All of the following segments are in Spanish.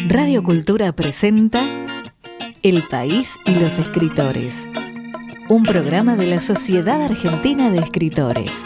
Radio Cultura presenta El País y los Escritores, un programa de la Sociedad Argentina de Escritores.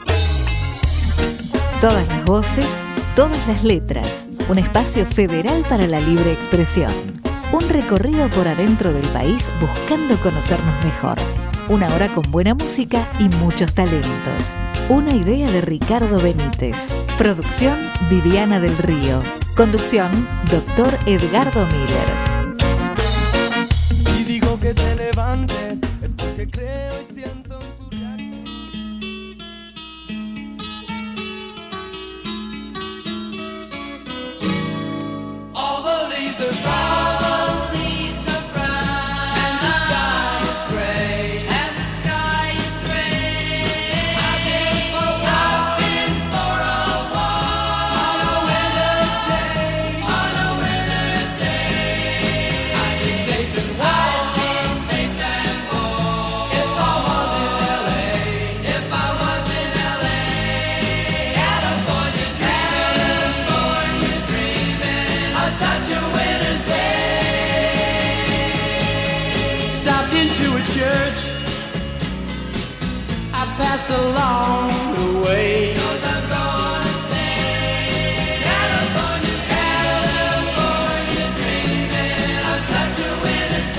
Todas las voces, todas las letras, un espacio federal para la libre expresión. Un recorrido por adentro del país buscando conocernos mejor. Una hora con buena música y muchos talentos. Una idea de Ricardo Benítez. Producción Viviana del Río. Conducción Dr. Edgardo Miller. Si digo que te levantes es porque creo y siento en tu reacción. All the leaves are brown. Passed along the way. 'Cause I'm gonna stay. California, California, dreaming of such a winter's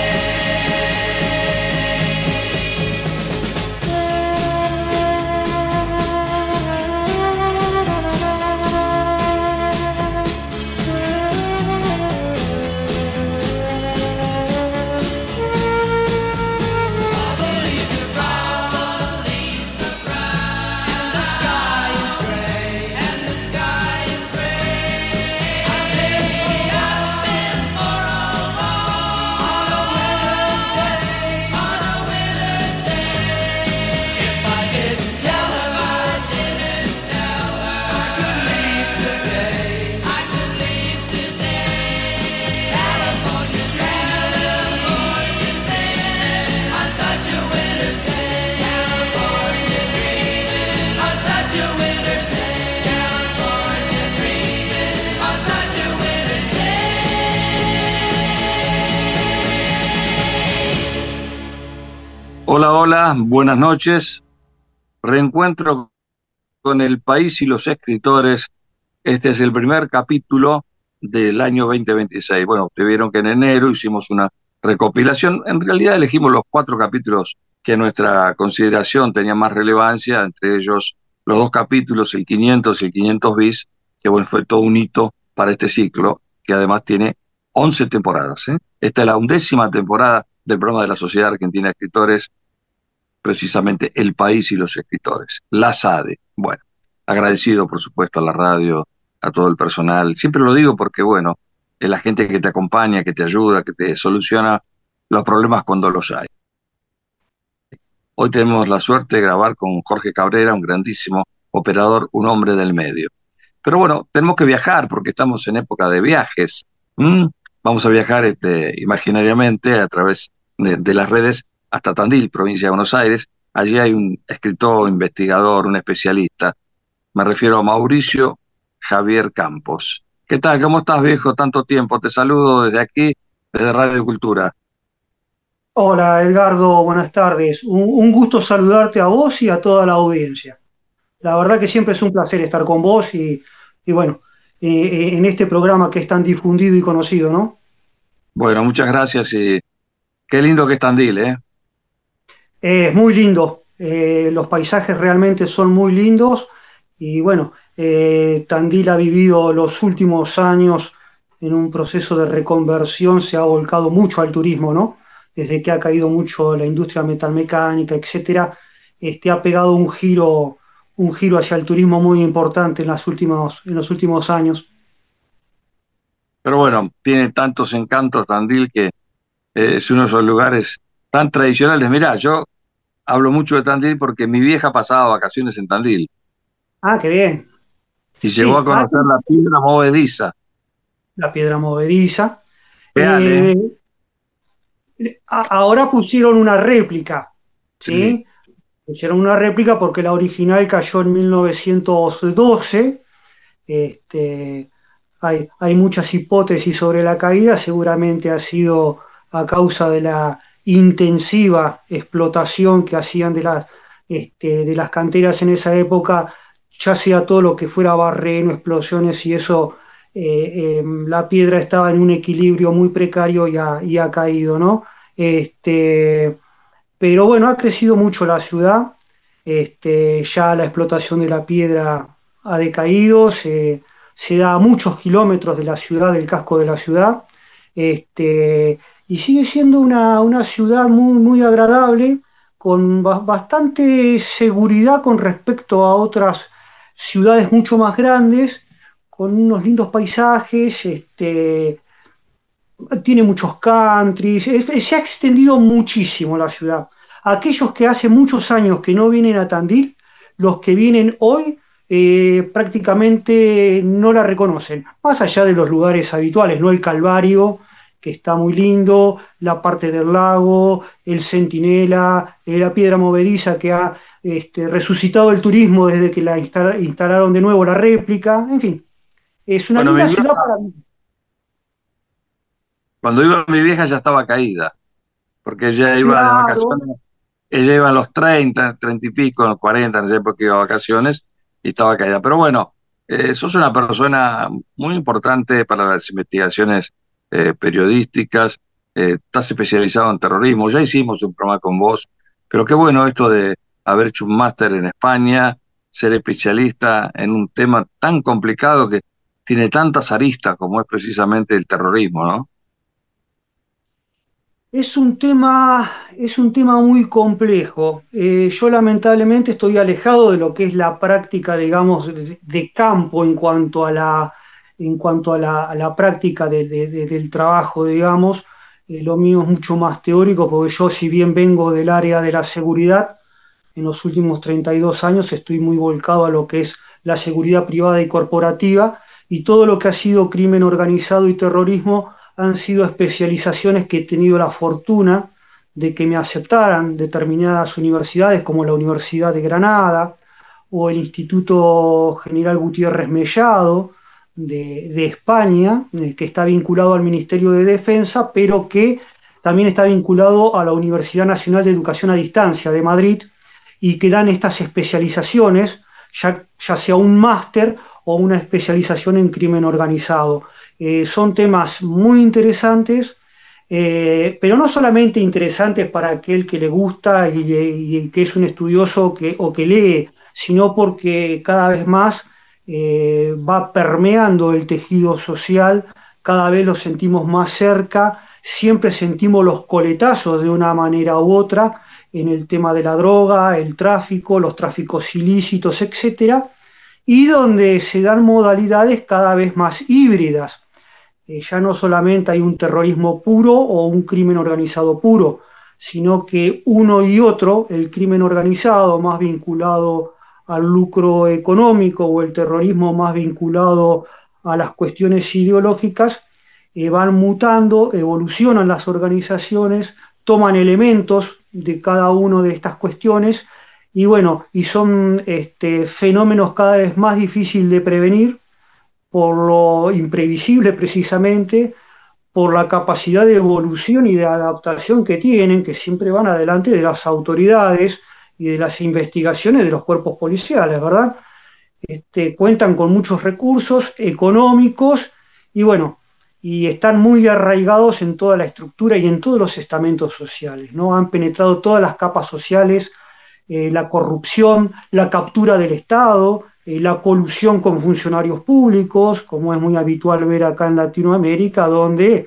Hola, hola, buenas noches. Reencuentro con El País y los Escritores. Este es el primer capítulo del año 2026. Bueno, ustedes vieron que en enero hicimos una recopilación. En realidad elegimos los 4 capítulos que a nuestra consideración tenían más relevancia, entre ellos los 2 capítulos, el 500 y el 500 bis, que bueno, fue todo un hito para este ciclo, que además tiene 11 temporadas. Esta es la 11ª temporada del programa de la Sociedad Argentina de Escritores, precisamente El País y los Escritores, la SADE. Bueno, agradecido por supuesto a la radio, a todo el personal. Siempre lo digo porque, bueno, es la gente que te acompaña, que te ayuda, que te soluciona los problemas cuando los hay. Hoy tenemos la suerte de grabar con Jorge Cabrera, un grandísimo operador, un hombre del medio. Pero bueno, tenemos que viajar porque estamos en época de viajes. Vamos a viajar imaginariamente a través de las redes hasta Tandil, provincia de Buenos Aires. Allí hay un escritor, investigador, un especialista. Me refiero a Mauricio Javier Campos. ¿Qué tal? ¿Cómo estás, viejo? Tanto tiempo. Te saludo desde aquí, desde Radio Cultura. Hola, Edgardo. Buenas tardes. Un gusto saludarte a vos y a toda la audiencia. La verdad que siempre es un placer estar con vos y bueno, en este programa que es tan difundido y conocido, ¿no? Bueno, muchas gracias y qué lindo que es Tandil, ¿eh? Es muy lindo, los paisajes realmente son muy lindos y bueno, Tandil ha vivido los últimos años en un proceso de reconversión, se ha volcado mucho al turismo, ¿no? Desde que ha caído mucho la industria metalmecánica, etcétera, ha pegado un giro hacia el turismo muy importante en los últimos años. Pero bueno, tiene tantos encantos Tandil que es uno de esos lugares tan tradicionales. Mirá, yo hablo mucho de Tandil porque mi vieja pasaba vacaciones en Tandil. Ah, qué bien. Y llegó a conocer la piedra movediza. La piedra movediza. Real, Ahora pusieron una réplica, ¿sí? Pusieron una réplica porque la original cayó en 1912, hay muchas hipótesis sobre la caída, seguramente ha sido a causa de la intensiva explotación que hacían de las canteras en esa época, ya sea todo lo que fuera barreno, explosiones y eso, la piedra estaba en un equilibrio muy precario y ha caído, ¿no? Pero bueno, ha crecido mucho la ciudad, ya la explotación de la piedra ha decaído, se da a muchos kilómetros de la ciudad, del casco de la ciudad, y sigue siendo una ciudad muy, muy agradable, con bastante seguridad con respecto a otras ciudades mucho más grandes, con unos lindos paisajes, tiene muchos countries, se ha extendido muchísimo la ciudad. Aquellos que hace muchos años que no vienen a Tandil, los que vienen hoy prácticamente no la reconocen, más allá de los lugares habituales, ¿no? El Calvario, que está muy lindo, la parte del lago, el Centinela, la piedra movediza que ha resucitado el turismo desde que la instalaron de nuevo la réplica, en fin, es una Bueno, linda ciudad para mí. cuando iba mi vieja ya estaba caída, porque ella iba de Claro. vacaciones, ella iba a los 30, 30 y pico, los 40, no sé por qué iba a vacaciones, y estaba caída. Pero bueno, sos una persona muy importante para las investigaciones periodísticas, estás especializado en terrorismo, ya hicimos un programa con vos, pero qué bueno esto de haber hecho un máster en España, ser especialista en un tema tan complicado que tiene tantas aristas como es precisamente el terrorismo, ¿no? Es un tema muy complejo. Yo lamentablemente estoy alejado de lo que es la práctica, digamos, de campo en cuanto a a la práctica del trabajo, digamos. Lo mío es mucho más teórico porque yo, si bien vengo del área de la seguridad, en los últimos 32 años estoy muy volcado a lo que es la seguridad privada y corporativa, y todo lo que ha sido crimen organizado y terrorismo han sido especializaciones que he tenido la fortuna de que me aceptaran determinadas universidades como la Universidad de Granada o el Instituto General Gutiérrez Mellado de España, que está vinculado al Ministerio de Defensa, pero que también está vinculado a la Universidad Nacional de Educación a Distancia de Madrid, y que dan estas especializaciones, ya sea un máster o una especialización en crimen organizado. Son temas muy interesantes, pero no solamente interesantes para aquel que le gusta y que es un estudioso o que lee, sino porque cada vez más va permeando el tejido social, cada vez lo sentimos más cerca, siempre sentimos los coletazos de una manera u otra en el tema de la droga, el tráfico, los tráficos ilícitos, etcétera, y donde se dan modalidades cada vez más híbridas. Ya no solamente hay un terrorismo puro o un crimen organizado puro, sino que uno y otro, el crimen organizado más vinculado al lucro económico o el terrorismo más vinculado a las cuestiones ideológicas, van mutando, evolucionan las organizaciones, toman elementos de cada una de estas cuestiones y bueno, y son fenómenos cada vez más difíciles de prevenir por lo imprevisible precisamente, por la capacidad de evolución y de adaptación que tienen, que siempre van adelante de las autoridades y de las investigaciones de los cuerpos policiales, ¿verdad? Cuentan con muchos recursos económicos y bueno, y están muy arraigados en toda la estructura y en todos los estamentos sociales, ¿no? Han penetrado todas las capas sociales, la corrupción, la captura del Estado, la colusión con funcionarios públicos, como es muy habitual ver acá en Latinoamérica, donde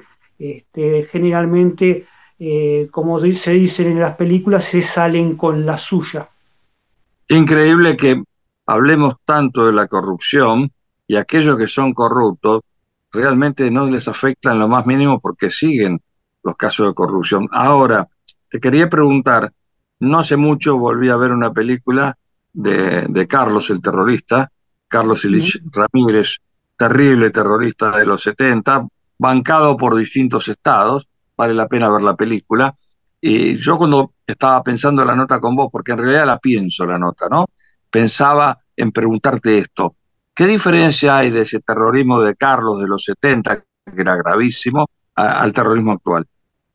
generalmente, como se dicen en las películas, se salen con la suya. Increíble que hablemos tanto de la corrupción y aquellos que son corruptos realmente no les afecta en lo más mínimo porque siguen los casos de corrupción. Ahora, te quería preguntar, no hace mucho volví a ver una película de Carlos, el terrorista, Carlos Ilich Ramírez, terrible terrorista de los 70, bancado por distintos estados, vale la pena ver la película. Y yo cuando estaba pensando la nota con vos, porque en realidad la pienso la nota, ¿no? Pensaba en preguntarte esto. ¿Qué diferencia hay de ese terrorismo de Carlos de los 70, que era gravísimo, al terrorismo actual?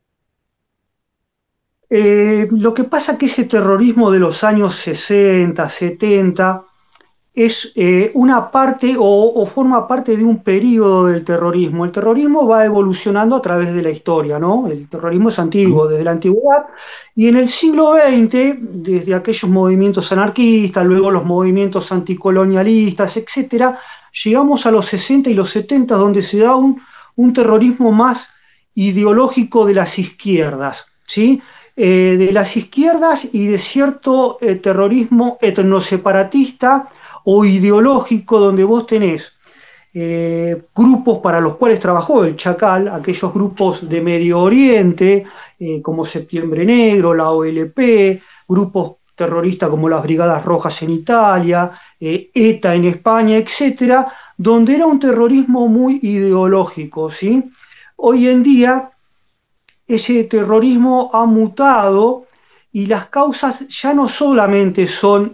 Lo que pasa es que ese terrorismo de los años 60, 70 es una parte o forma parte de un periodo del terrorismo. El terrorismo va evolucionando a través de la historia, ¿no? El terrorismo es ¿Mm? antiguo, desde la antigüedad, y en el siglo XX, desde aquellos movimientos anarquistas, luego los movimientos anticolonialistas, etcétera, llegamos a los 60 y los 70, donde se da un terrorismo más ideológico de las izquierdas, ¿sí? De las izquierdas y de cierto terrorismo etnoseparatista o ideológico, donde vos tenés grupos para los cuales trabajó el Chacal, aquellos grupos de Medio Oriente, como Septiembre Negro, la OLP, grupos terroristas como las Brigadas Rojas en Italia, ETA en España, etcétera, donde era un terrorismo muy ideológico, ¿sí? Hoy en día ese terrorismo ha mutado y las causas ya no solamente son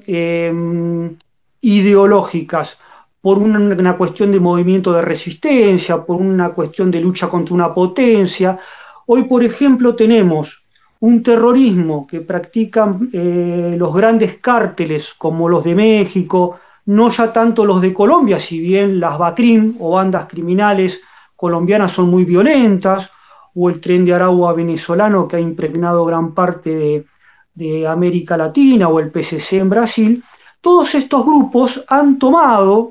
ideológicas, por una cuestión de movimiento de resistencia, por una cuestión de lucha contra una potencia. Hoy, por ejemplo, tenemos un terrorismo que practican los grandes cárteles como los de México, no ya tanto los de Colombia, si bien las BACRIM o bandas criminales colombianas son muy violentas, o el Tren de Aragua venezolano que ha impregnado gran parte de América Latina, o el PCC en Brasil. Todos estos grupos han tomado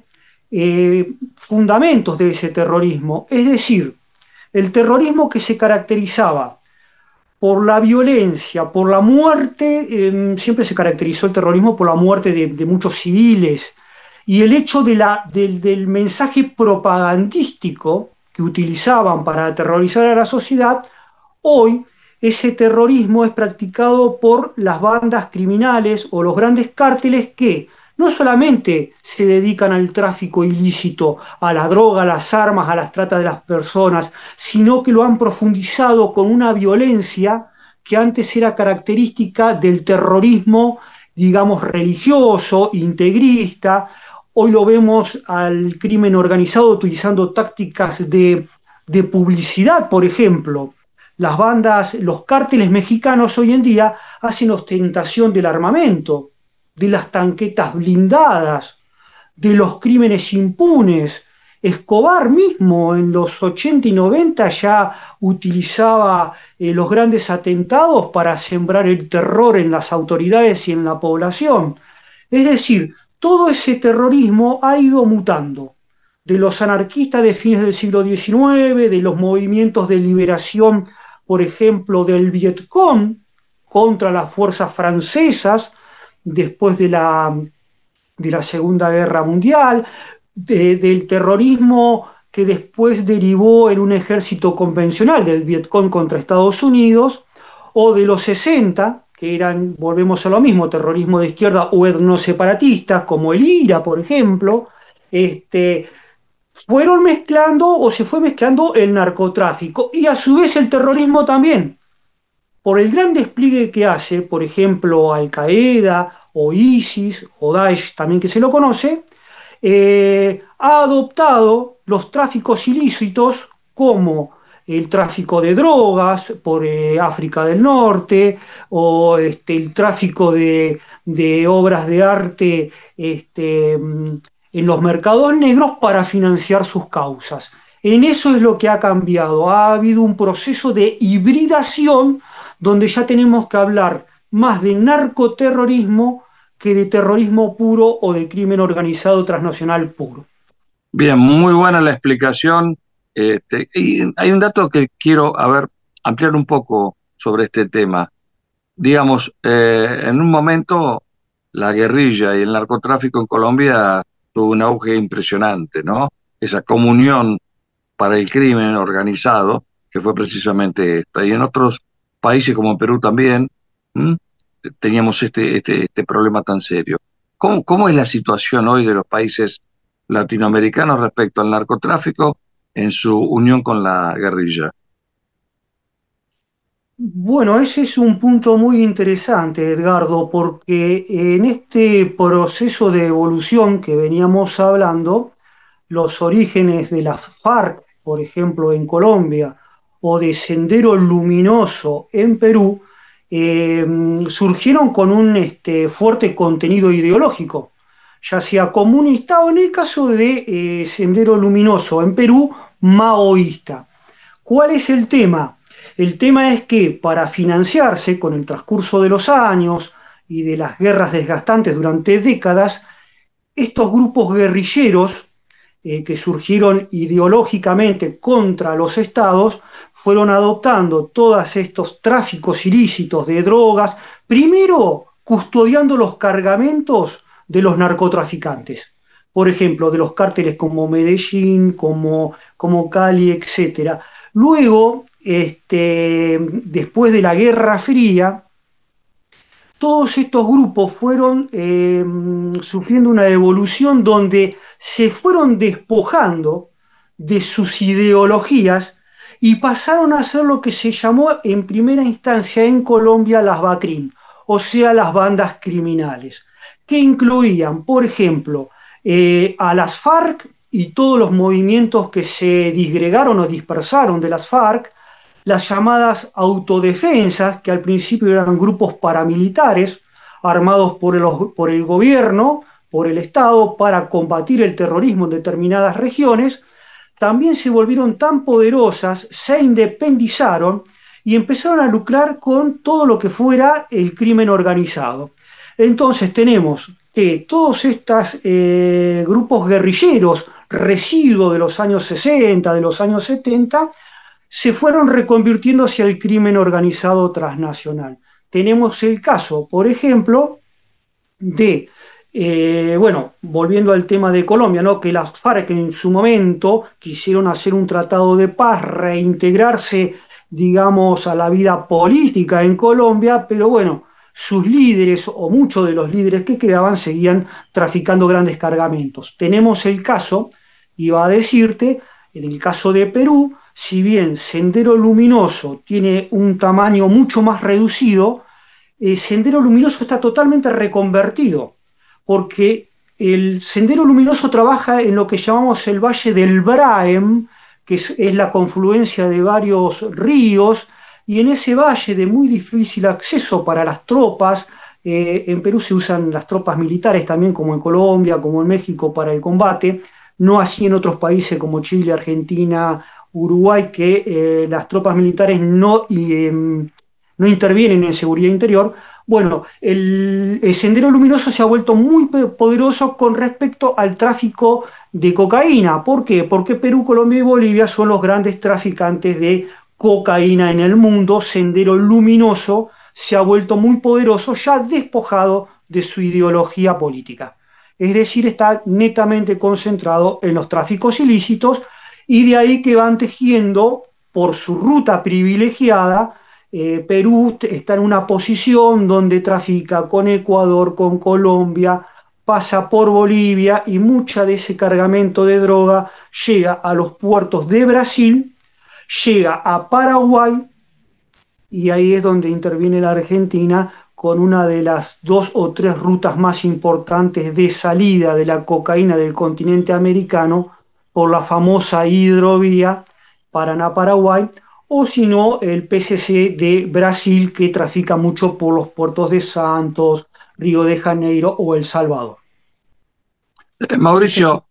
fundamentos de ese terrorismo, es decir, el terrorismo que se caracterizaba por la violencia, por la muerte, siempre se caracterizó el terrorismo por la muerte de muchos civiles, y el hecho del mensaje propagandístico que utilizaban para aterrorizar a la sociedad. Hoy ese terrorismo es practicado por las bandas criminales o los grandes cárteles que no solamente se dedican al tráfico ilícito, a la droga, a las armas, a las tratas de las personas, sino que lo han profundizado con una violencia que antes era característica del terrorismo, digamos, religioso, integrista. Hoy lo vemos al crimen organizado utilizando tácticas de publicidad, por ejemplo. Las bandas, los cárteles mexicanos hoy en día hacen ostentación del armamento, de las tanquetas blindadas, de los crímenes impunes. Escobar mismo en los 80 y 90 ya utilizaba los grandes atentados para sembrar el terror en las autoridades y en la población. Es decir, todo ese terrorismo ha ido mutando. De los anarquistas de fines del siglo XIX, de los movimientos de liberación, por ejemplo, del Vietcong contra las fuerzas francesas después de la Segunda Guerra Mundial, del terrorismo que después derivó en un ejército convencional del Vietcong contra Estados Unidos, o de los 60, que eran, volvemos a lo mismo, terrorismo de izquierda o etnoseparatistas, como el IRA, por ejemplo, fueron mezclando o se fue mezclando el narcotráfico y a su vez el terrorismo también, por el gran despliegue que hace, por ejemplo, Al Qaeda o ISIS o Daesh, también que se lo conoce, ha adoptado los tráficos ilícitos como el tráfico de drogas por África del Norte, o el tráfico de obras de arte en los mercados negros para financiar sus causas. En eso es lo que ha cambiado. Ha habido un proceso de hibridación donde ya tenemos que hablar más de narcoterrorismo que de terrorismo puro o de crimen organizado transnacional puro. Bien, muy buena la explicación. Y hay un dato que quiero, ampliar un poco sobre este tema. Digamos, en un momento la guerrilla y el narcotráfico en Colombia tuvo un auge impresionante, ¿no? Esa comunión para el crimen organizado, que fue precisamente esta. Y en otros países como Perú también, ¿m? Teníamos este problema tan serio. ¿Cómo es la situación hoy de los países latinoamericanos respecto al narcotráfico en su unión con la guerrilla? Bueno, ese es un punto muy interesante, Edgardo, porque en este proceso de evolución que veníamos hablando, los orígenes de las FARC, por ejemplo, en Colombia, o de Sendero Luminoso en Perú, eh, surgieron con un fuerte contenido ideológico, ya sea comunista o en el caso de Sendero Luminoso en Perú, maoísta. ¿Cuál es el tema? El tema es que para financiarse con el transcurso de los años y de las guerras desgastantes durante décadas, estos grupos guerrilleros que surgieron ideológicamente contra los estados fueron adoptando todos estos tráficos ilícitos de drogas, primero custodiando los cargamentos de los narcotraficantes, por ejemplo, de los cárteles como Medellín, como Cali, etcétera. Luego, después de la Guerra Fría, todos estos grupos fueron sufriendo una evolución donde se fueron despojando de sus ideologías y pasaron a ser lo que se llamó en primera instancia en Colombia las BACRIM, o sea, las bandas criminales, que incluían, por ejemplo, a las FARC y todos los movimientos que se disgregaron o dispersaron de las FARC, las llamadas autodefensas, que al principio eran grupos paramilitares armados por el gobierno, por el Estado, para combatir el terrorismo en determinadas regiones, también se volvieron tan poderosas, se independizaron y empezaron a lucrar con todo lo que fuera el crimen organizado. Entonces tenemos que todos estos grupos guerrilleros, residuos de los años 60, de los años 70, se fueron reconvirtiendo hacia el crimen organizado transnacional. Tenemos el caso, por ejemplo, de, bueno, volviendo al tema de Colombia, ¿no? Que las FARC en su momento quisieron hacer un tratado de paz, reintegrarse, digamos, a la vida política en Colombia, pero bueno, sus líderes o muchos de los líderes que quedaban seguían traficando grandes cargamentos. Tenemos el caso, iba a decirte, en el caso de Perú, si bien Sendero Luminoso tiene un tamaño mucho más reducido, Sendero Luminoso está totalmente reconvertido, porque el Sendero Luminoso trabaja en lo que llamamos el Valle del Braem, que es la confluencia de varios ríos, y en ese valle de muy difícil acceso para las tropas, en Perú se usan las tropas militares también, como en Colombia, como en México, para el combate, no así en otros países como Chile, Argentina, Uruguay, que las tropas militares no intervienen en seguridad interior. Bueno, el Sendero Luminoso se ha vuelto muy poderoso con respecto al tráfico de cocaína. ¿Por qué? Porque Perú, Colombia y Bolivia son los grandes traficantes de cocaína en el mundo. Sendero Luminoso se ha vuelto muy poderoso, ya despojado de su ideología política. Es decir, está netamente concentrado en los tráficos ilícitos y de ahí que van tejiendo por su ruta privilegiada. Perú está en una posición donde trafica con Ecuador, con Colombia, pasa por Bolivia y mucha de ese cargamento de droga llega a los puertos de Brasil, llega a Paraguay y ahí es donde interviene la Argentina con una de las 2 o 3 rutas más importantes de salida de la cocaína del continente americano por la famosa hidrovía Paraná-Paraguay, o si no, el PCC de Brasil, que trafica mucho por los puertos de Santos, Río de Janeiro o El Salvador. Mauricio,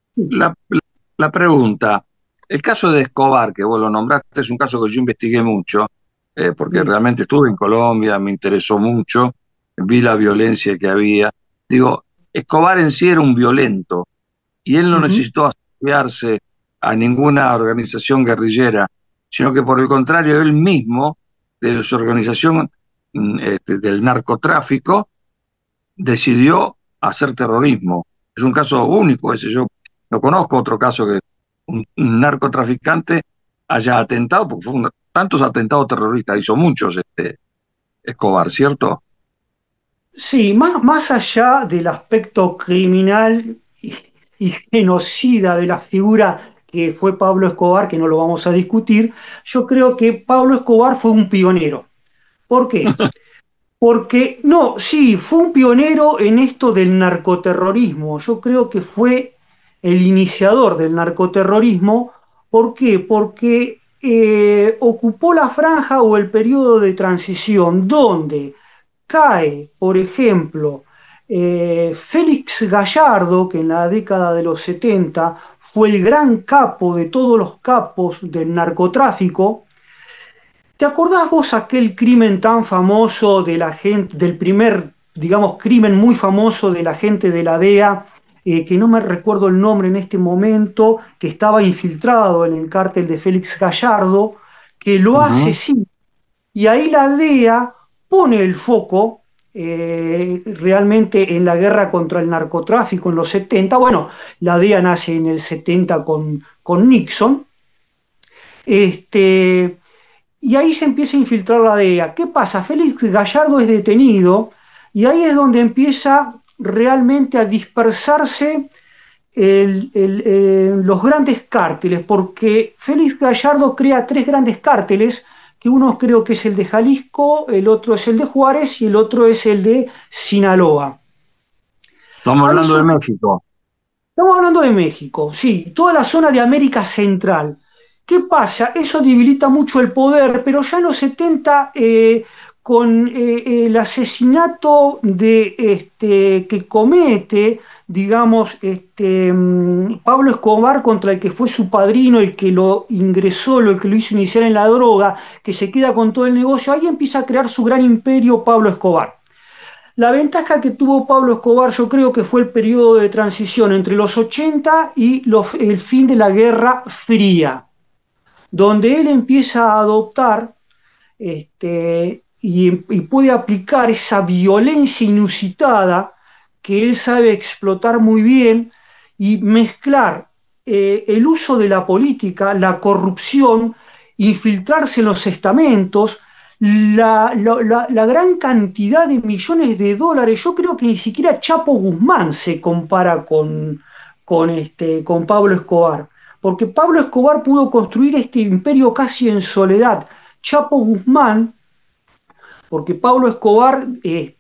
la pregunta, el caso de Escobar, que vos lo nombraste, es un caso que yo investigué mucho, porque realmente estuve en Colombia, me interesó mucho, vi la violencia que había. Digo, Escobar en sí era un violento, y él no necesitó asociarse a ninguna organización guerrillera, sino que por el contrario, él mismo, de su organización del narcotráfico, decidió hacer terrorismo. Es un caso único ese. Yo no conozco otro caso que un narcotraficante haya atentado, porque tantos atentados terroristas, hizo muchos Escobar, ¿cierto? Sí, más allá del aspecto criminal y genocida de la figura que fue Pablo Escobar, que no lo vamos a discutir. Yo creo que Pablo Escobar fue un pionero. ¿Por qué? Porque, no, sí, fue un pionero en esto del narcoterrorismo. Yo creo que fue el iniciador del narcoterrorismo. ¿Por qué? Porque ocupó la franja o el periodo de transición donde cae, por ejemplo, Félix Gallardo, que en la década de los 70 fue el gran capo de todos los capos del narcotráfico. ¿Te acordás vos aquel crimen tan famoso de la gente, del primer, digamos, crimen muy famoso de la gente de la DEA, que no me recuerdo el nombre en este momento, que estaba infiltrado en el cártel de Félix Gallardo, que lo asesina? Y ahí la DEA pone el foco realmente en la guerra contra el narcotráfico en los 70. Bueno, la DEA nace en el 70 con Nixon. Y ahí se empieza a infiltrar la DEA. ¿Qué pasa? Félix Gallardo es detenido y ahí es donde empieza realmente a dispersarse los grandes cárteles, porque Félix Gallardo crea 3 grandes cárteles, que uno creo que es el de Jalisco, el otro es el de Juárez y el otro es el de Sinaloa. Estamos hablando de México. Estamos hablando de México, sí, toda la zona de América Central. ¿Qué pasa? Eso debilita mucho el poder, pero ya en los 70, con el asesinato que comete, digamos, Pablo Escobar, contra el que fue su padrino, el que lo ingresó, el que lo hizo iniciar en la droga, que se queda con todo el negocio, ahí empieza a crear su gran imperio Pablo Escobar. La ventaja que tuvo Pablo Escobar, yo creo que fue el periodo de transición entre los 80 y el fin de la Guerra Fría, donde él empieza a adoptar y puede aplicar esa violencia inusitada que él sabe explotar muy bien y mezclar el uso de la política, la corrupción, infiltrarse en los estamentos, la gran cantidad de millones de dólares. Yo creo que ni siquiera Chapo Guzmán se compara con Pablo Escobar, porque Pablo Escobar pudo construir este imperio casi en soledad. Chapo Guzmán, porque Pablo Escobar,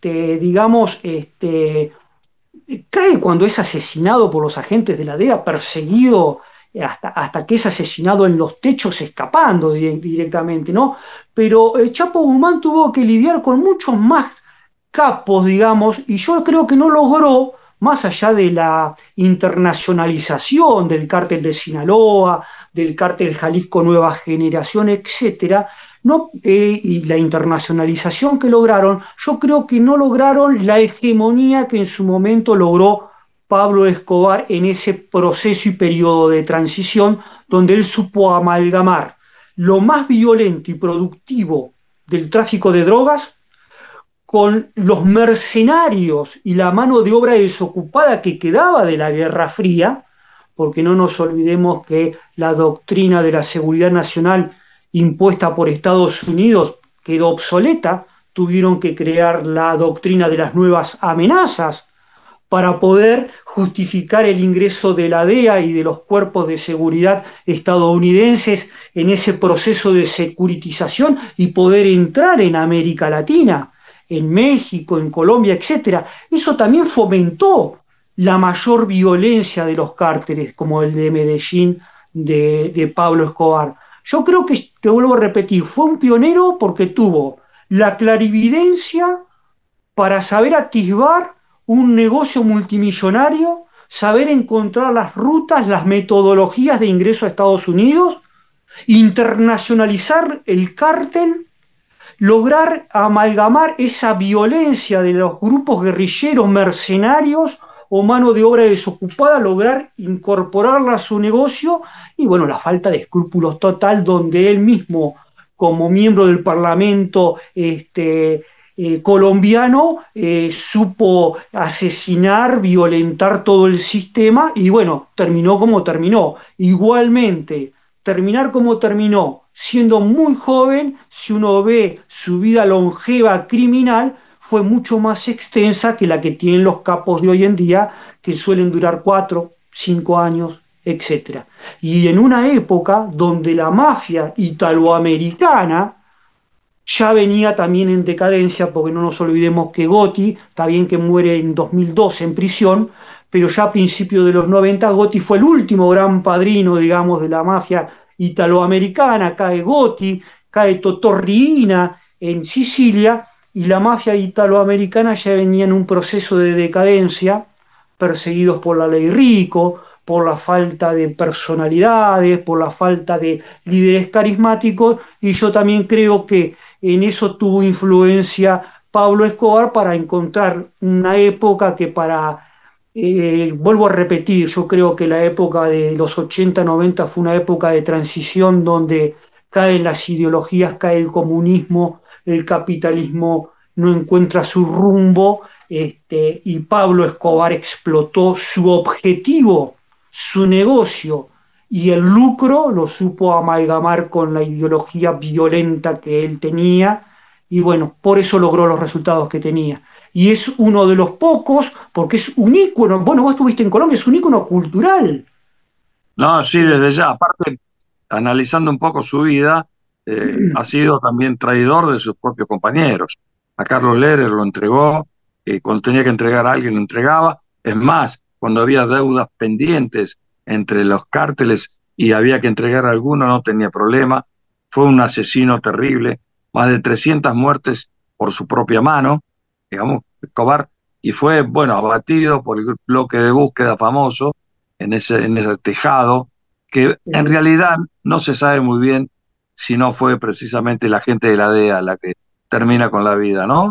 cae cuando es asesinado por los agentes de la DEA, perseguido hasta que es asesinado en los techos escapando directamente, ¿no? Pero Chapo Guzmán tuvo que lidiar con muchos más capos, digamos, y yo creo que no logró, más allá de la internacionalización del cártel de Sinaloa, del cártel Jalisco Nueva Generación, etcétera, no, y la internacionalización que lograron, yo creo que no lograron la hegemonía que en su momento logró Pablo Escobar en ese proceso y periodo de transición, donde él supo amalgamar lo más violento y productivo del tráfico de drogas con los mercenarios y la mano de obra desocupada que quedaba de la Guerra Fría, porque no nos olvidemos que la doctrina de la seguridad nacional impuesta por Estados Unidos quedó obsoleta, tuvieron que crear la doctrina de las nuevas amenazas para poder justificar el ingreso de la DEA y de los cuerpos de seguridad estadounidenses en ese proceso de securitización y poder entrar en América Latina, en México, en Colombia, etc. Eso también fomentó la mayor violencia de los cárteles, como el de Medellín de Pablo Escobar. Yo creo que, te vuelvo a repetir, fue un pionero porque tuvo la clarividencia para saber atisbar un negocio multimillonario, saber encontrar las rutas, las metodologías de ingreso a Estados Unidos, internacionalizar el cártel, lograr amalgamar esa violencia de los grupos guerrilleros mercenarios o mano de obra desocupada, lograr incorporarla a su negocio, y bueno, la falta de escrúpulos total, donde él mismo, como miembro del Parlamento colombiano, supo asesinar, violentar todo el sistema, y bueno, terminó como terminó. Igualmente, terminar como terminó, siendo muy joven, si uno ve su vida longeva criminal, fue mucho más extensa que la que tienen los capos de hoy en día, que suelen durar 4, 5 años, etc. Y en una época donde la mafia italoamericana ya venía también en decadencia, porque no nos olvidemos que Gotti, está bien que muere en 2012 en prisión, pero ya a principios de los 90 Gotti fue el último gran padrino, digamos, de la mafia italoamericana. Cae Gotti, cae Totò Riina en Sicilia, y la mafia italoamericana ya venía en un proceso de decadencia, perseguidos por la ley Rico, por la falta de personalidades, por la falta de líderes carismáticos, y yo también creo que en eso tuvo influencia Pablo Escobar para encontrar una época que vuelvo a repetir, yo creo que la época de los 80-90 fue una época de transición donde caen las ideologías, cae el comunismo, el capitalismo no encuentra su rumbo, y Pablo Escobar explotó su objetivo, su negocio, y el lucro lo supo amalgamar con la ideología violenta que él tenía, y bueno, por eso logró los resultados que tenía. Y es uno de los pocos, porque es un ícono, bueno, vos estuviste en Colombia, es un ícono cultural. No, sí, desde ya. Aparte, analizando un poco su vida, ha sido también traidor de sus propios compañeros. A Carlos Lehrer lo entregó, cuando tenía que entregar a alguien lo entregaba. Es más, cuando había deudas pendientes entre los cárteles y había que entregar a alguno, no tenía problema. Fue un asesino terrible, más de 300 muertes por su propia mano, digamos, Escobar, y fue, bueno, abatido por el bloque de búsqueda famoso en ese tejado, que en realidad no se sabe muy bien si no fue precisamente la gente de la DEA la que termina con la vida, ¿no?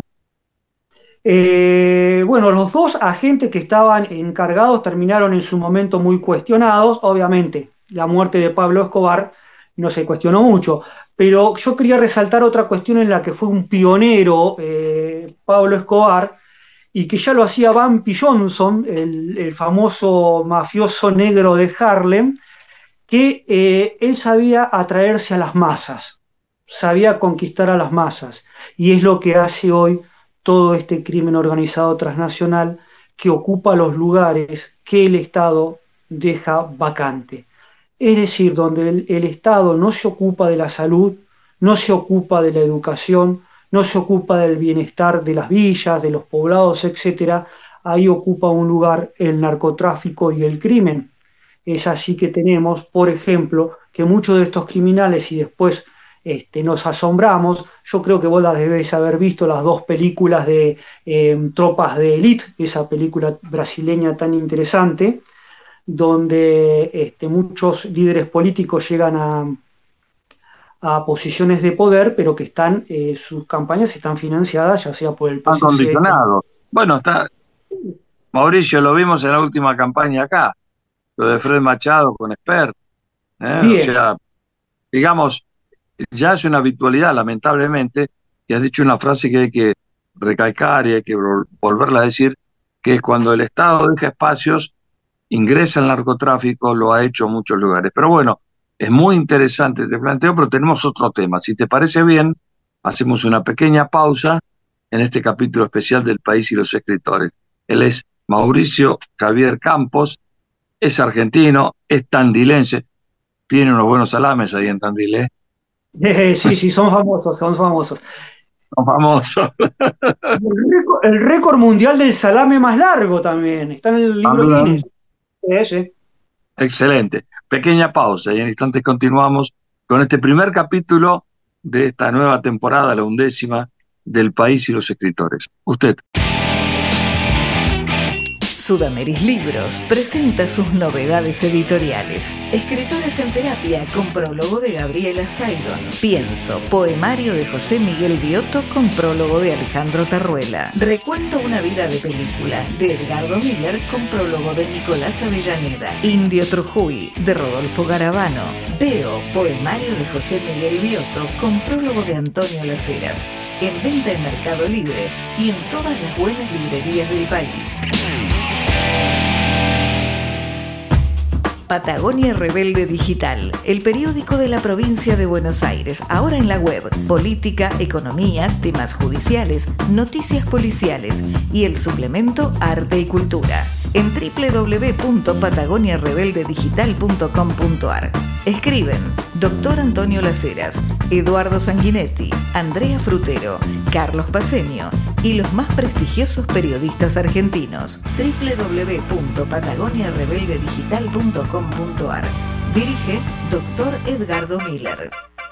Bueno, los dos agentes que estaban encargados terminaron en su momento muy cuestionados. Obviamente, la muerte de Pablo Escobar no se cuestionó mucho, pero yo quería resaltar otra cuestión en la que fue un pionero Pablo Escobar, y que ya lo hacía Bumpy Johnson, el famoso mafioso negro de Harlem, que él sabía atraerse a las masas, sabía conquistar a las masas, y es lo que hace hoy todo este crimen organizado transnacional, que ocupa los lugares que el Estado deja vacante. Es decir, donde el Estado no se ocupa de la salud, no se ocupa de la educación, no se ocupa del bienestar de las villas, de los poblados, etc., ahí ocupa un lugar el narcotráfico y el crimen. Es así que tenemos, por ejemplo, que muchos de estos criminales, y después nos asombramos, yo creo que vos las debés haber visto, las dos películas de Tropas de Élite, esa película brasileña tan interesante, donde muchos líderes políticos llegan a posiciones de poder, pero que sus campañas están financiadas ya sea por el PSC. Están condicionados. Bueno, Mauricio, lo vimos en la última campaña acá, lo de Fred Machado con Esper. O sea, digamos, ya es una habitualidad, lamentablemente, y has dicho una frase que hay que recalcar y hay que volverla a decir, que es cuando el Estado deja espacios, ingresa el narcotráfico, lo ha hecho en muchos lugares. Pero bueno, es muy interesante, te planteo, pero tenemos otro tema. Si te parece bien, hacemos una pequeña pausa en este capítulo especial del País y los Escritores. Él es Mauricio Javier Campos, es argentino, es tandilense, tiene unos buenos salames ahí en Tandil, ¿eh? Sí, son famosos. Son famosos. El récord mundial del salame más largo también, está en el libro Guinness. Sí. Excelente. Pequeña pausa y en instantes continuamos con este primer capítulo de esta nueva temporada, la 11ª, del País y los Escritores. Usted. Sudameris Libros presenta sus novedades editoriales. Escritores en terapia, con prólogo de Gabriela Saidon. Pienso, poemario de José Miguel Biotto con prólogo de Alejandro Tarruela. Recuento una vida de película de Edgardo Miller con prólogo de Nicolás Avellaneda. Indio Trujuy de Rodolfo Garavano. Veo, poemario de José Miguel Biotto con prólogo de Antonio Las Heras. En venta en Mercado Libre y en todas las buenas librerías del país. Patagonia Rebelde Digital, el periódico de la provincia de Buenos Aires, ahora en la web. Política, economía, temas judiciales, noticias policiales y el suplemento Arte y Cultura. en www.patagoniarebeldedigital.com.ar. Escriben Dr. Antonio Laceras, Eduardo Sanguinetti, Andrea Frutero, Carlos Paceño y los más prestigiosos periodistas argentinos. www.patagoniarebeldedigital.com.ar. Dirige Dr. Edgardo Miller.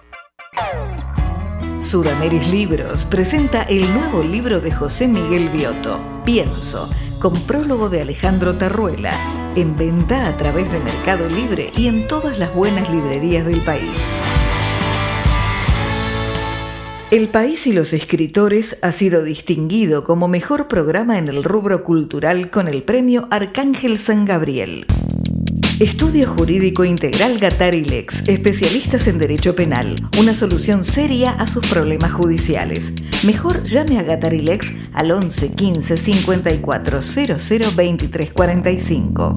Sudameris Libros presenta el nuevo libro de José Miguel Biotto, Pienso, con prólogo de Alejandro Tarruela, en venta a través de Mercado Libre y en todas las buenas librerías del país. El País y los Escritores ha sido distinguido como mejor programa en el rubro cultural con el premio Arcángel San Gabriel. Estudio Jurídico Integral Gatarilex, especialistas en derecho penal, una solución seria a sus problemas judiciales. Mejor llame a Gatarilex al 11 15 54 00 23 45.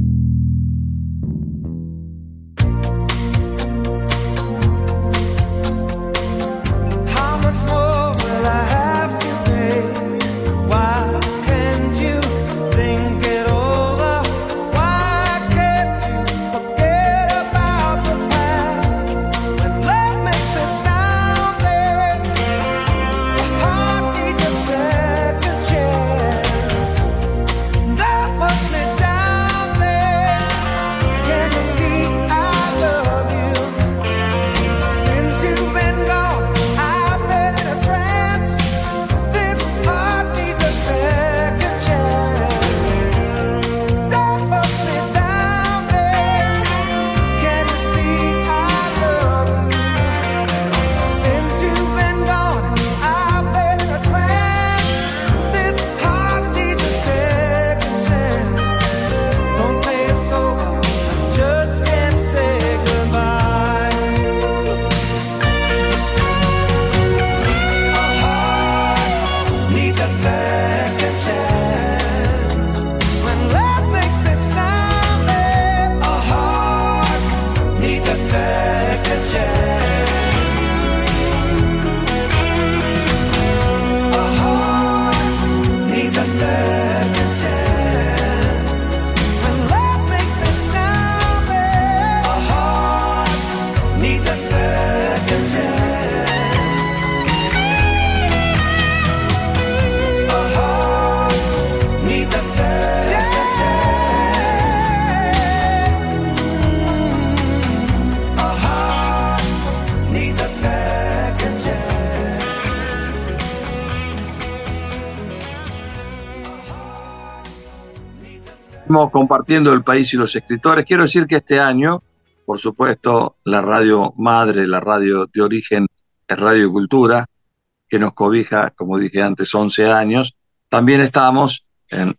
Compartiendo el país y los escritores. Quiero decir que este año, por supuesto, la radio madre, la radio de origen es Radio Cultura, que nos cobija, como dije antes, 11 años. También estábamos en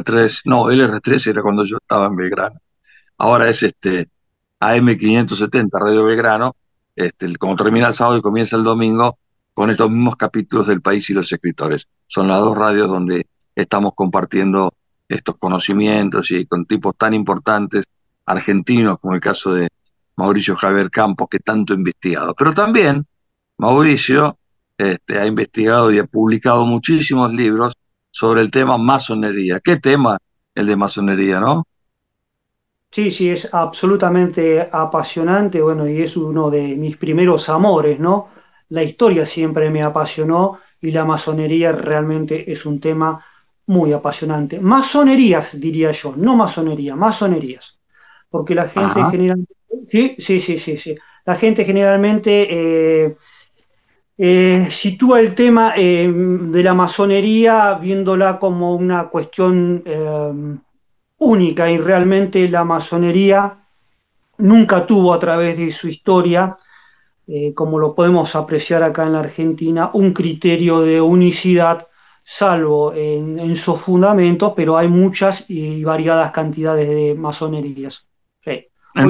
LR3 era cuando yo estaba en Belgrano. Ahora es AM570, Radio Belgrano, como termina el sábado y comienza el domingo, con estos mismos capítulos del país y los escritores. Son las dos radios donde estamos compartiendo estos conocimientos y con tipos tan importantes argentinos como el caso de Mauricio Javier Campos, que tanto ha investigado. Pero también Mauricio ha investigado y ha publicado muchísimos libros sobre el tema masonería. ¿Qué tema el de masonería, no? Sí, sí, es absolutamente apasionante, bueno, y es uno de mis primeros amores, ¿no? La historia siempre me apasionó y la masonería realmente es un tema muy apasionante. Masonerías, diría yo, no masonería, masonerías. Porque la gente generalmente... Sí. La gente generalmente sitúa el tema de la masonería viéndola como una cuestión única, y realmente la masonería nunca tuvo a través de su historia, como lo podemos apreciar acá en la Argentina, un criterio de unicidad, salvo en sus fundamentos, pero hay muchas y variadas cantidades de masonerías. Sí. En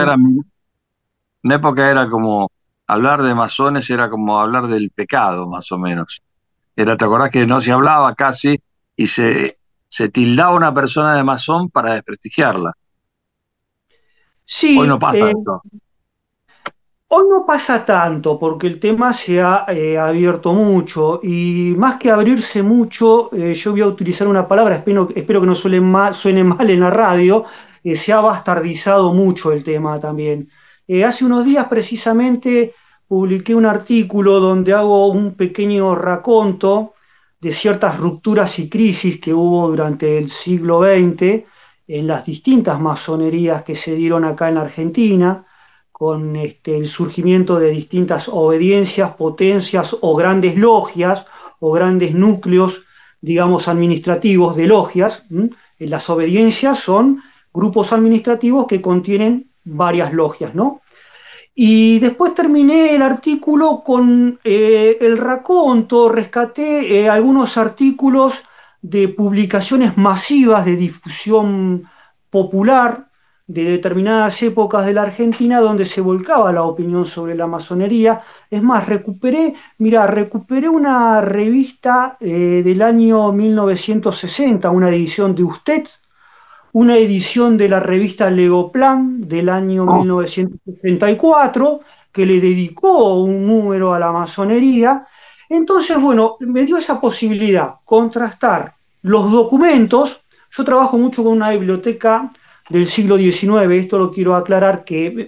una época era como hablar de masones, era como hablar del pecado, más o menos. ¿Te acordás que no se hablaba casi y se tildaba a una persona de masón para desprestigiarla? Sí, hoy no pasa esto. Hoy no pasa tanto porque el tema se ha abierto mucho y más que abrirse mucho, yo voy a utilizar una palabra, espero que no suene mal en la radio, se ha bastardizado mucho el tema también. Hace unos días precisamente publiqué un artículo donde hago un pequeño raconto de ciertas rupturas y crisis que hubo durante el siglo XX en las distintas masonerías que se dieron acá en la Argentina con el surgimiento de distintas obediencias, potencias o grandes logias o grandes núcleos, digamos, administrativos de logias. Las obediencias son grupos administrativos que contienen varias logias, ¿no? Y después terminé el artículo con el raconto, rescaté algunos artículos de publicaciones masivas de difusión popular de determinadas épocas de la Argentina donde se volcaba la opinión sobre la masonería. Es más, recuperé una revista del año 1960, una edición de Usted, una edición de la revista Legoplan del año 1964, que le dedicó un número a la masonería. Entonces, bueno, me dio esa posibilidad, contrastar los documentos. Yo trabajo mucho con una biblioteca del siglo XIX, esto lo quiero aclarar, que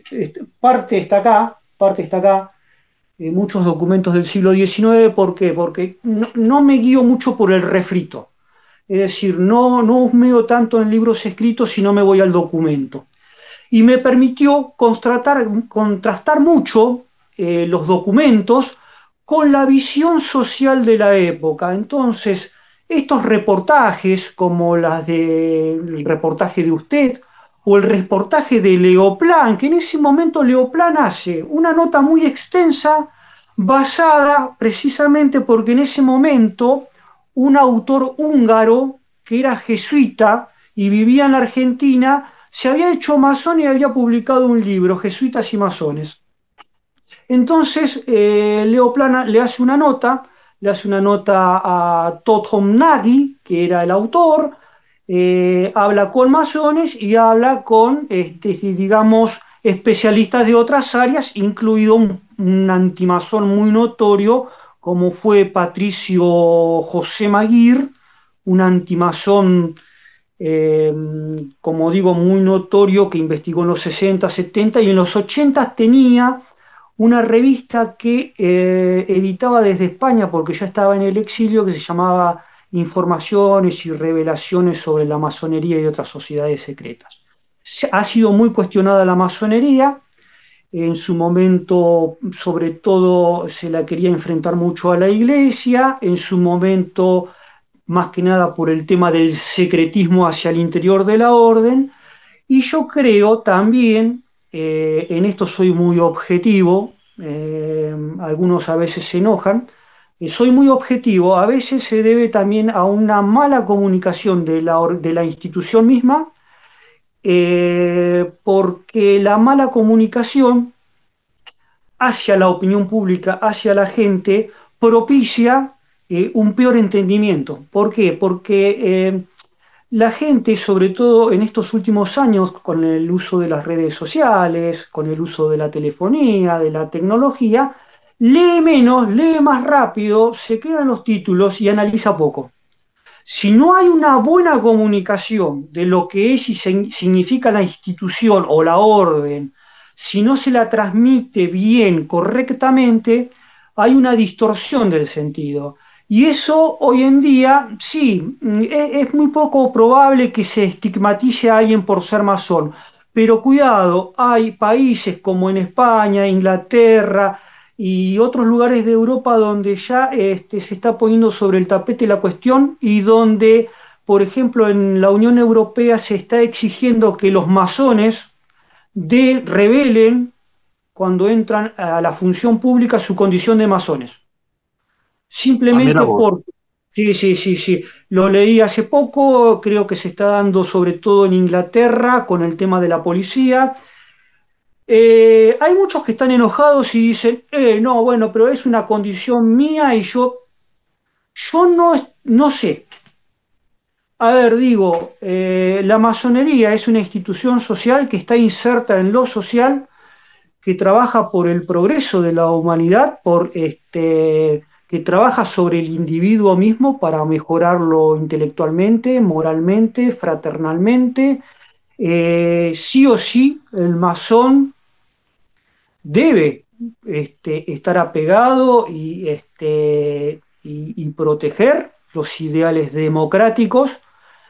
parte está acá, muchos documentos del siglo XIX. ¿Por qué? Porque no me guío mucho por el refrito. Es decir, no husmeo tanto en libros escritos, sino me voy al documento. Y me permitió contrastar mucho los documentos con la visión social de la época. Entonces, estos reportajes, como el reportaje de Usted o el reportaje de Leoplan, que en ese momento Leoplan hace una nota muy extensa basada precisamente porque en ese momento un autor húngaro que era jesuita y vivía en la Argentina, se había hecho masón y había publicado un libro, Jesuitas y Masones. Entonces, Leo Plana le hace una nota a Tothom Nagy, que era el autor, habla con masones y habla con, digamos, especialistas de otras áreas, incluido un antimazón muy notorio, como fue Patricio José Maguire, un antimazón, como digo, muy notorio, que investigó en los 60, 70 y en los 80 tenía una revista que editaba desde España, porque ya estaba en el exilio, que se llamaba Informaciones y Revelaciones sobre la Masonería y otras sociedades secretas. Ha sido muy cuestionada la masonería. En su momento, sobre todo, se la quería enfrentar mucho a la Iglesia. En su momento, más que nada por el tema del secretismo hacia el interior de la orden. Y yo creo también, en esto soy muy objetivo, algunos a veces se enojan, soy muy objetivo, a veces se debe también a una mala comunicación de la institución misma, porque la mala comunicación hacia la opinión pública, hacia la gente, propicia un peor entendimiento. ¿Por qué? Porque la gente, sobre todo en estos últimos años, con el uso de las redes sociales, con el uso de la telefonía, de la tecnología, lee menos, lee más rápido, se quedan los títulos y analiza poco. Si no hay una buena comunicación de lo que es y significa la institución o la orden, si no se la transmite bien, correctamente, hay una distorsión del sentido. Y eso hoy en día, sí, es muy poco probable que se estigmatice a alguien por ser masón. Pero cuidado, hay países como en España, Inglaterra y otros lugares de Europa donde ya se está poniendo sobre el tapete la cuestión y donde, por ejemplo, en la Unión Europea se está exigiendo que los masones revelen cuando entran a la función pública su condición de masones. Mira Simplemente vos. por... Sí, sí, sí, sí. Lo leí hace poco, creo que se está dando sobre todo en Inglaterra con el tema de la policía. Hay muchos que están enojados y dicen, no, bueno, pero es una condición mía y yo no sé. A ver, digo, la masonería es una institución social que está inserta en lo social, que trabaja por el progreso de la humanidad, que trabaja sobre el individuo mismo para mejorarlo intelectualmente, moralmente, fraternalmente. Sí o sí, el masón debe estar apegado y proteger los ideales democráticos.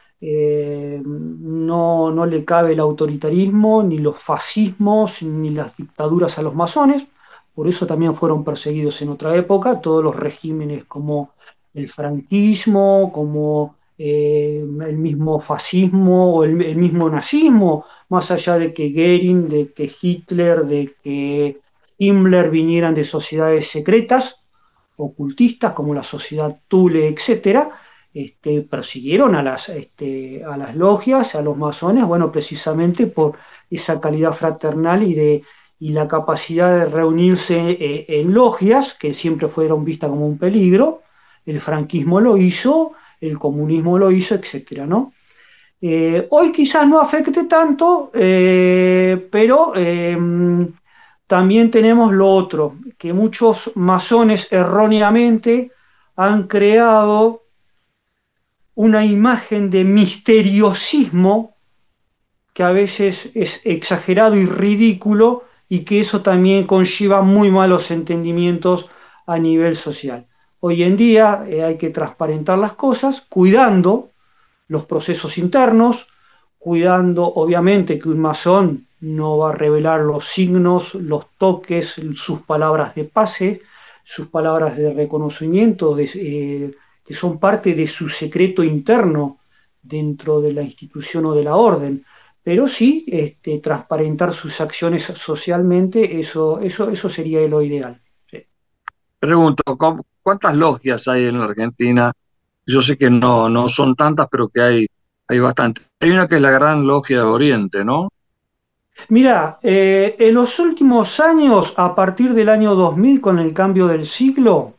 No le cabe el autoritarismo, ni los fascismos, ni las dictaduras a los masones. Por eso también fueron perseguidos en otra época todos los regímenes como el franquismo, como el mismo fascismo o el mismo nazismo, más allá de que Goering, de que Hitler, de que Himmler vinieran de sociedades secretas, ocultistas, como la sociedad Thule, etcétera. Persiguieron a las logias, a los masones, bueno, precisamente por esa calidad fraternal y la capacidad de reunirse en logias, que siempre fueron vistas como un peligro. El franquismo lo hizo, el comunismo lo hizo, etcétera, ¿no? Hoy quizás no afecte tanto, pero también tenemos lo otro, que muchos masones erróneamente han creado una imagen de misteriosismo que a veces es exagerado y ridículo, y que eso también conlleva muy malos entendimientos a nivel social. Hoy en día hay que transparentar las cosas, cuidando los procesos internos, cuidando obviamente que un masón no va a revelar los signos, los toques, sus palabras de pase, sus palabras de reconocimiento, que son parte de su secreto interno dentro de la institución o de la orden. Pero sí, transparentar sus acciones socialmente, eso sería lo ideal. Sí. Pregunto, ¿cuántas logias hay en la Argentina? Yo sé que no son tantas, pero que hay bastantes. Hay una que es la Gran Logia de Oriente, ¿no? Mira, en los últimos años, a partir del año 2000, con el cambio del siglo,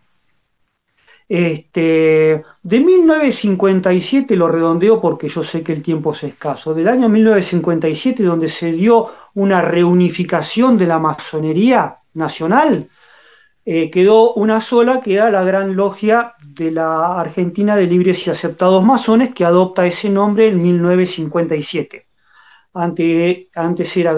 de 1957, lo redondeo porque yo sé que el tiempo es escaso, del año 1957, donde se dio una reunificación de la masonería nacional, quedó una sola, que era la Gran Logia de la Argentina de Libres y Aceptados Masones, que adopta ese nombre en 1957. Antes era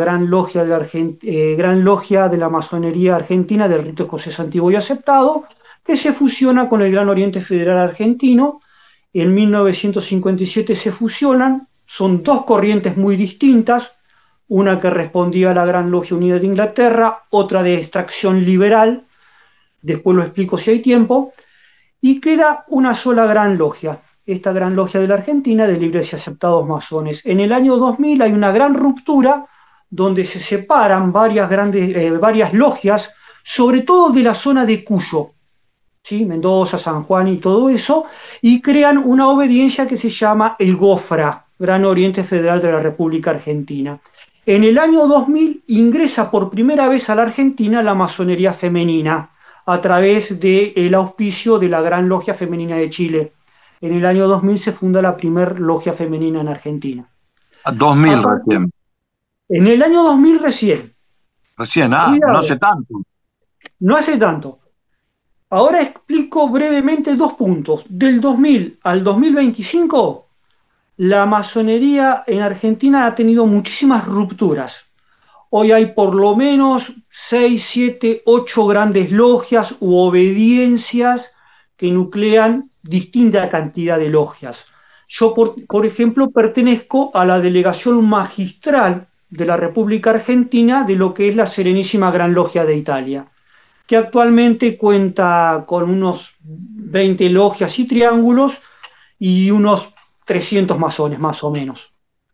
Gran Logia de la Masonería Argentina del Rito Escocés Antiguo y Aceptado, que se fusiona con el Gran Oriente Federal Argentino. En 1957 se fusionan, son dos corrientes muy distintas, una que respondía a la Gran Logia Unida de Inglaterra, otra de extracción liberal, después lo explico si hay tiempo, y queda una sola Gran Logia, esta Gran Logia de la Argentina de Libres y Aceptados Masones. En el año 2000 hay una gran ruptura donde se separan varias logias, sobre todo de la zona de Cuyo, ¿sí? Mendoza, San Juan y todo eso, y crean una obediencia que se llama el GOFRA, Gran Oriente Federal de la República Argentina. En el año 2000 ingresa por primera vez a la Argentina la masonería femenina, a través del auspicio de la Gran Logia Femenina de Chile. En el año 2000 se funda la primera logia femenina en Argentina. 2000 recién. En el año 2000 recién. Recién, Cuidado, no hace tanto. no hace tanto. Ahora explico brevemente dos puntos. Del 2000 al 2025, la masonería en Argentina ha tenido muchísimas rupturas. Hoy hay por lo menos 6, 7, 8 grandes logias u obediencias que nuclean distinta cantidad de logias. Yo, por ejemplo, pertenezco a la delegación magistral de la República Argentina de lo que es la Serenísima Gran Logia de Italia, que actualmente cuenta con unos 20 logias y triángulos y unos 300 masones, más o menos.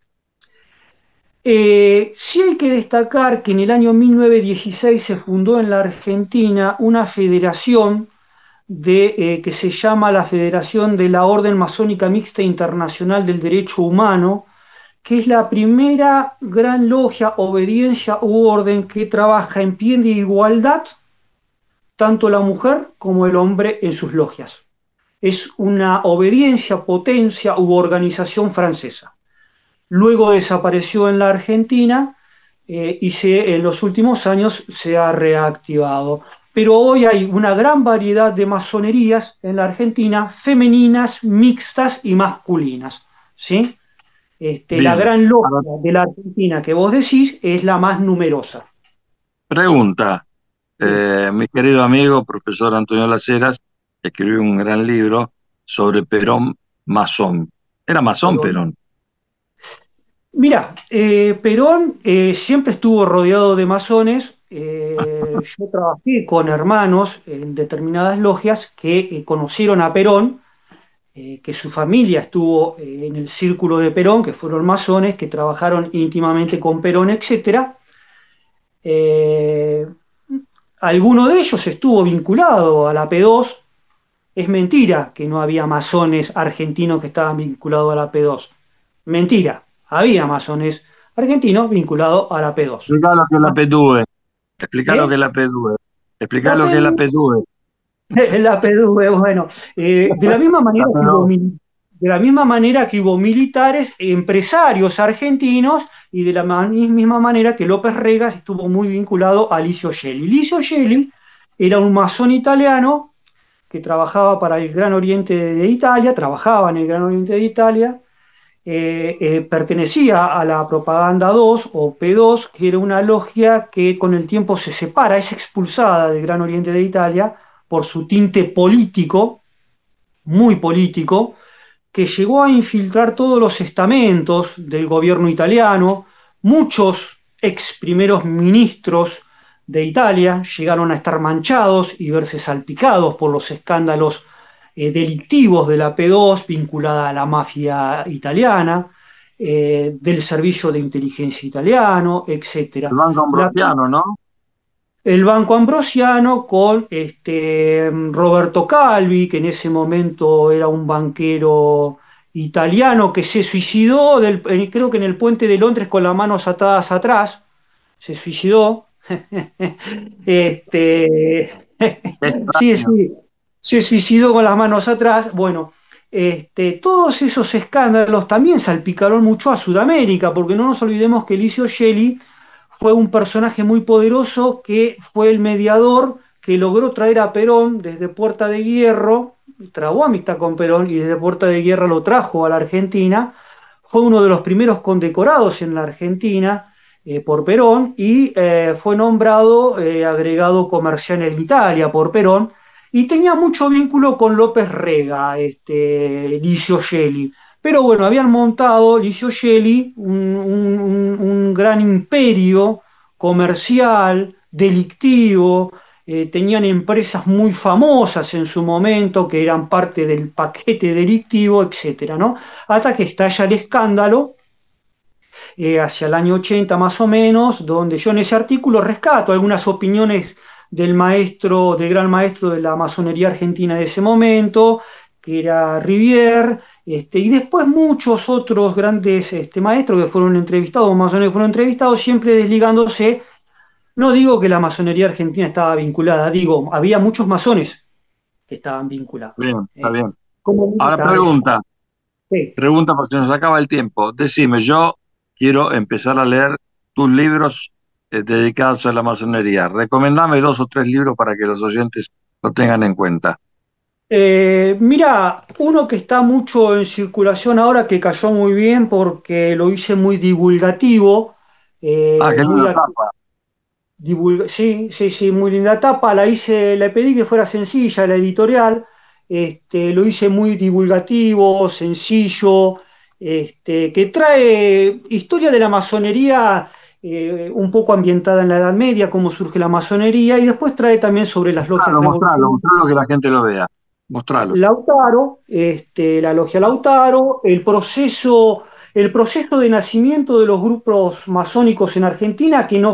Sí hay que destacar que en el año 1916 se fundó en la Argentina una federación que se llama la Federación de la Orden Masónica Mixta Internacional del Derecho Humano, que es la primera gran logia, obediencia u orden que trabaja en pie de igualdad tanto la mujer como el hombre en sus logias. Es una obediencia, potencia u organización francesa. Luego desapareció en la Argentina en los últimos años se ha reactivado. Pero hoy hay una gran variedad de masonerías en la Argentina, femeninas, mixtas y masculinas, ¿sí? La Bien. gran Ahora, logia de la Argentina que vos decís es la más numerosa. pregunta, Sí. mi querido amigo, profesor Antonio Laceras, escribió un gran libro sobre Perón masón. ¿Era masón Pero Perón? mira, Perón siempre estuvo rodeado de masones. Yo trabajé con hermanos en determinadas logias que conocieron a Perón, que su familia estuvo en el círculo de Perón, que fueron masones, que trabajaron íntimamente con Perón, etcétera. Eh, Alguno de ellos estuvo vinculado a la P2. Es mentira que no había masones argentinos que estaban vinculados a la P2. Mentira, había masones argentinos vinculados a la P2. Explica lo que es la PTUE. Explica lo que ¿Eh? es la PTUE. Explica La lo que es la P2, PTUE. la P2, bueno, de la misma La manera que hubo, P2. de la misma manera que hubo militares, empresarios argentinos, y de la misma manera que López Rega estuvo muy vinculado a Licio Gelli. Licio Gelli era un masón italiano que trabajaba para el Gran Oriente de Italia, trabajaba en el Gran Oriente de Italia, pertenecía a la Propaganda 2 o P2, que era una logia que con el tiempo se separa, es expulsada del Gran Oriente de Italia por su tinte político, muy político, que llegó a infiltrar todos los estamentos del gobierno italiano. Muchos ex primeros ministros de Italia llegaron a estar manchados y verse salpicados por los escándalos delictivos de la P2 vinculada a la mafia italiana, del servicio de inteligencia italiano, El etcétera. Banco La Ambrosiano, ¿no? El Banco Ambrosiano con Roberto Calvi, que en ese momento era un banquero italiano que se suicidó, creo que en el puente de Londres con las manos atadas atrás, se suicidó. Este, sí, Extraño. sí, se suicidó con las manos atrás. Bueno, todos esos escándalos también salpicaron mucho a Sudamérica, porque no nos olvidemos que Licio Gelli fue un personaje muy poderoso que fue el mediador que logró traer a Perón desde Puerta de Hierro, trabó amistad con Perón y desde Puerta de Hierro lo trajo a la Argentina. Fue uno de los primeros condecorados en la Argentina por Perón y fue nombrado agregado comercial en Italia por Perón y tenía mucho vínculo con López Rega, Licio Gelli. Pero bueno, habían montado Licio Gelli un gran imperio comercial, delictivo, tenían empresas muy famosas en su momento que eran parte del paquete delictivo, etcétera, ¿no? Hasta que estalla el escándalo hacia el año 80 más o menos, donde yo en ese artículo rescato algunas opiniones del maestro, del gran maestro de la masonería argentina de ese momento, que era Rivière, y después muchos otros grandes maestros que fueron entrevistados, masones que fueron entrevistados, siempre desligándose. No digo que la masonería argentina estaba vinculada, digo, había muchos masones que estaban vinculados, Bien, está bien. como Ahora militares. pregunta, Sí. pregunta porque se nos acaba el tiempo. Decime, yo quiero empezar a leer tus libros dedicados a la masonería. Recomendame 2 o 3 libros para que los oyentes lo tengan en cuenta. Mira, uno que está mucho en circulación ahora, que cayó muy bien porque lo hice muy divulgativo, Ah, qué muy linda tapa. sí, sí, sí, muy linda tapa, la hice, le pedí que fuera sencilla, la editorial, lo hice muy divulgativo, sencillo, que trae historia de la masonería, un poco ambientada en la Edad Media, cómo surge la masonería, y después trae también sobre las logias revolucionarias. Mostralo que la gente lo vea. Mostralo. Lautaro, la logia Lautaro, el proceso de nacimiento de los grupos masónicos en Argentina, que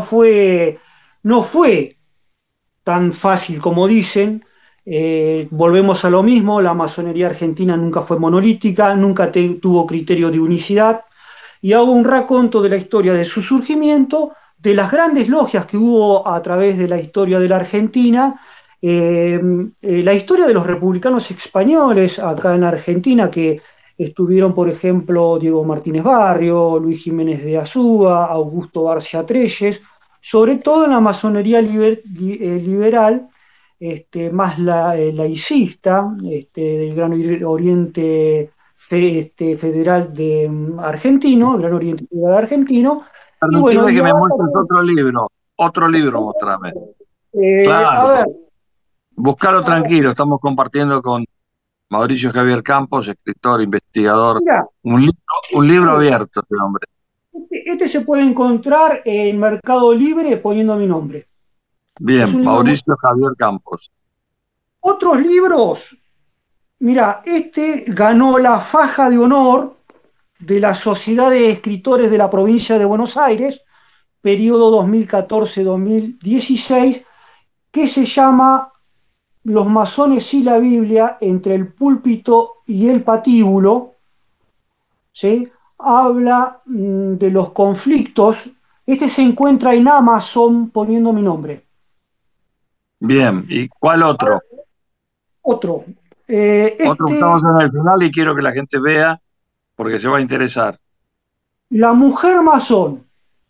no fue tan fácil como dicen. Volvemos a lo mismo, la masonería argentina nunca fue monolítica, nunca tuvo criterio de unicidad, y hago un raconto de la historia de su surgimiento, de las grandes logias que hubo a través de la historia de la Argentina, la historia de los republicanos españoles acá en Argentina, que Estuvieron, por ejemplo, Diego Martínez Barrio, Luis Jiménez de Azúa, Augusto García Treyes, sobre todo en la masonería liberal, más laicista, del Gran Oriente Federal argentino, el Gran Oriente Federal argentino. Y bueno, que me muestres otro libro, mostrame. Claro. A ver. Buscalo tranquilo, estamos compartiendo con Mauricio Javier Campos, escritor, investigador. Mira, un libro abierto, este hombre. Este se puede encontrar en Mercado Libre poniendo mi nombre. Bien, Mauricio Javier Campos. Otros libros, mira, este ganó la faja de honor de la Sociedad de Escritores de la Provincia de Buenos Aires, periodo 2014-2016, que se llama Los masones y la Biblia entre el púlpito y el patíbulo, ¿sí? Habla de los conflictos. Este se encuentra en Amazon poniendo mi nombre. Bien, ¿y cuál otro? Otro. Otro, estamos en el final y quiero que la gente vea porque se va a interesar. La mujer masón.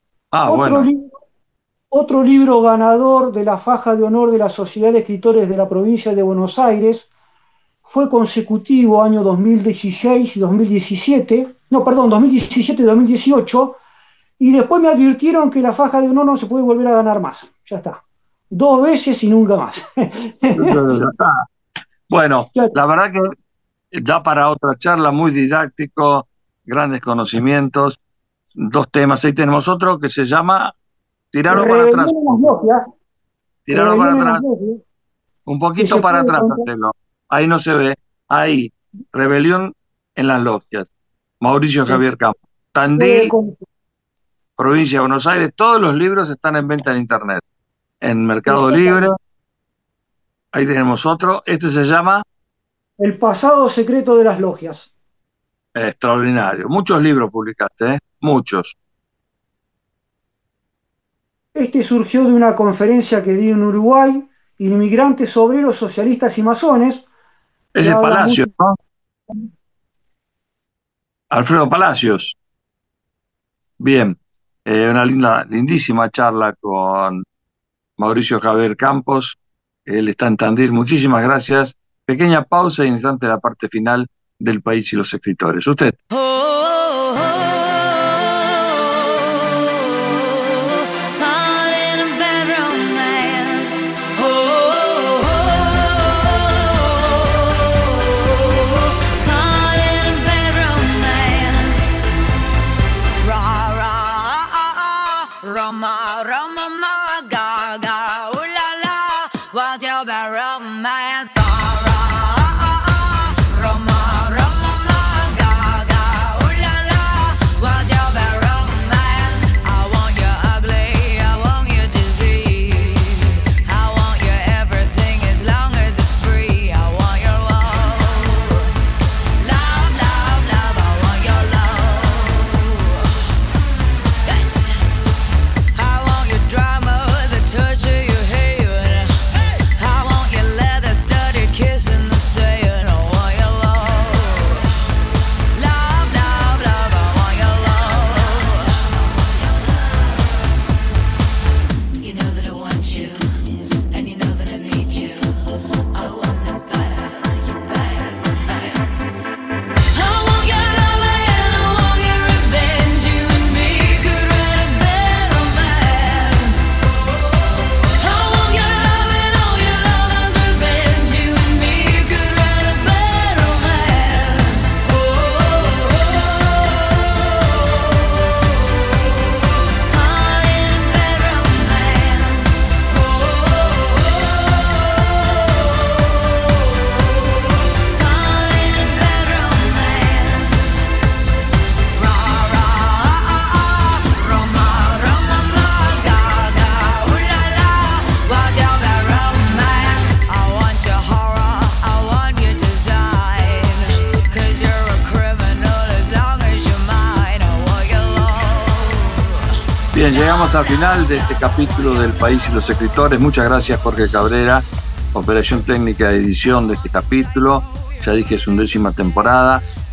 Otro libro ganador de la faja de honor de la Sociedad de Escritores de la Provincia de Buenos Aires. Fue consecutivo año 2016 y 2017. No, perdón, 2017 y 2018. Y después me advirtieron que la faja de honor no se puede volver a ganar más. Ya está. 2 veces y nunca más. Bueno, la verdad que da para otra charla, muy didáctico, grandes conocimientos, 2 temas. Ahí tenemos otro que se llama Tirarlo para atrás. Tirarlo para atrás. Un poquito para atrás, hacelo. Ahí no se ve. Ahí, Rebelión en las Logias. Mauricio Javier Campos. Tandil, Provincia de Buenos Aires. Todos los libros están en venta en internet. En Mercado Libre. Ahí tenemos otro. Este se llama El pasado secreto de las logias. Extraordinario. Muchos libros publicaste, ¿eh? Muchos. Este surgió de una conferencia que di en Uruguay, Inmigrantes, Obreros, Socialistas y Masones. Es el Palacios, ¿no? Alfredo Palacios. Bien. Una lindísima charla con Mauricio Javier Campos. Él está en Tandil. Muchísimas gracias. Pequeña pausa y en instante la parte final del País y los Escritores. Usted. Bien, llegamos al final de este capítulo del País y los Escritores. Muchas gracias, Jorge Cabrera, operación técnica de edición de este capítulo. Ya dije, es 11ª temporada.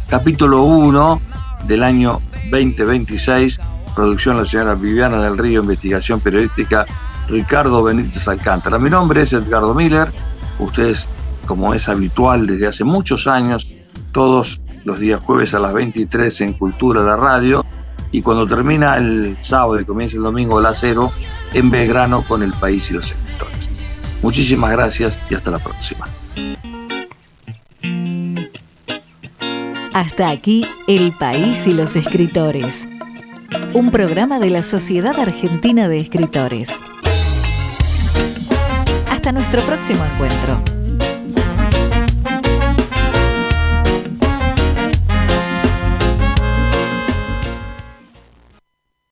capítulo 1 del año 2026, producción la señora Viviana del Río, investigación periodística Ricardo Benítez Alcántara. Mi nombre es Edgardo Miller, ustedes, como es habitual desde hace muchos años, todos los días jueves a las 23 en Cultura, la radio, y cuando termina el sábado y comienza el domingo a las 0 en Belgrano con El País y los Escritores. Muchísimas gracias y hasta la próxima. Hasta aquí El País y los Escritores, un programa de la Sociedad Argentina de Escritores. Hasta nuestro próximo encuentro.